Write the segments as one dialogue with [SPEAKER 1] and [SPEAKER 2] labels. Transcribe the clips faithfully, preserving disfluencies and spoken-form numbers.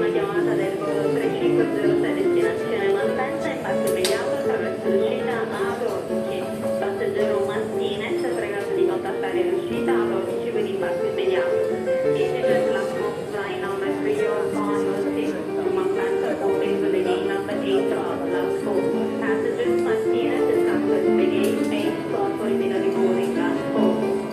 [SPEAKER 1] chiamata del volo tre cinque zero sei destinazione Malpensa, impatto immediato attraverso l'uscita A dodici. Passeggero Martinez, pregato di contattare l'uscita A dodici per impatto immediato. Individual platform flying number three or five or six to Malpensa, boarding for the gate number eight of last four. Passengers Martinez is transferred to the gate eight spot for immediate boarding last four.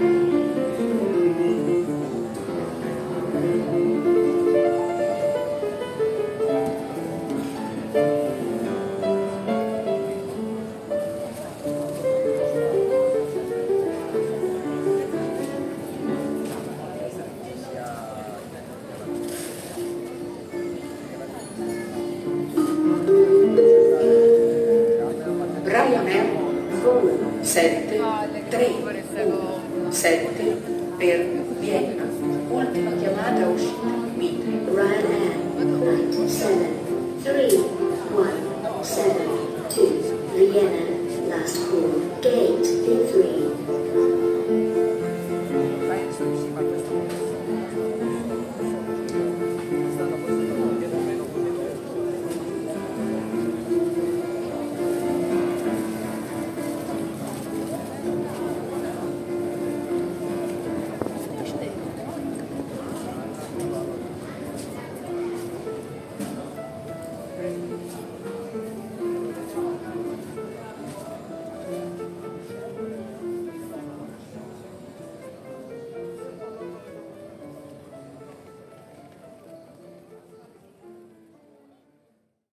[SPEAKER 2] Ryanair sette tre uno sette per Vienna, ultima chiamata uscita.